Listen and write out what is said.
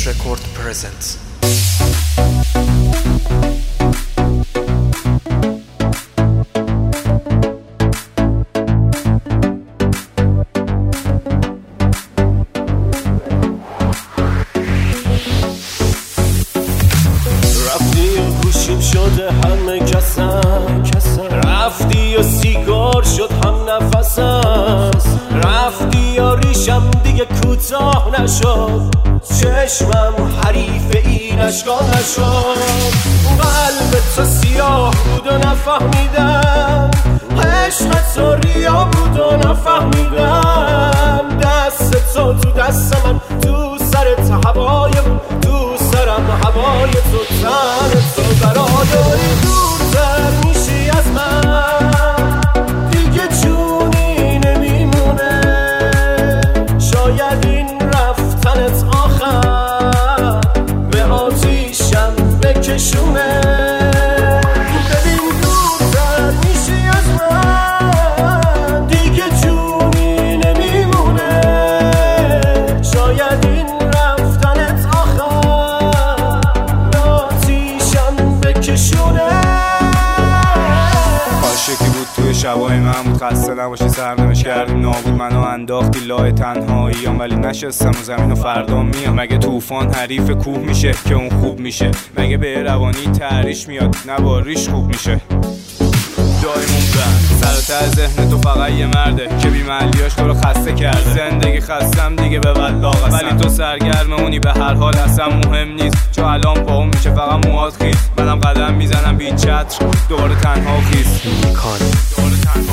Fresh Record presents. رفتی و گوشیم شده همه کسم، رفتی یا سیگار شد هم نفسم، رفتی یا ریشم دیگه کوتاه نشد، چشمم حریف این اشکا نشد. قلب تو سیاه بود و نفهمیدم، عشق تو ریا بود و نفهمیدم، دست تو دست من، تو سرت هوای من، تو سرم هوای تو، تن تو برادری دورتر میشی از من، دیگه جونی نمیمونه، شاید این رفتنت آخر به آتیشم بکشونه. ببین دورتر میشی از من، دیگه جونی نمیمونه، شاید این رفتنت آخر به آتیشم بکشونه. عاشقی بود توی شبای من بود، خسته نباشی سرنوشت کردیم نابود، منو انداختی لای تنهاییام، ولی نشستم رو زمین و فردا میام. مگه طوفان حریف کوه میشه که اون خوب میشه؟ مگه به روانی تحریش میاد نه با ریش خوب میشه؟ دایمون بند سر ته ذهن تو فقط یه مرده که بی‌محلیاش تو رو خسته کرده. زندگی خستم دیگه به ولاغ هستم، ولی تو سرگرم اونی به هر حال اصلا مهم نیست، چون الان با اون میشه فقط موهات خیس. منم قدم میزنم بی چتر دوباره تنها خیس.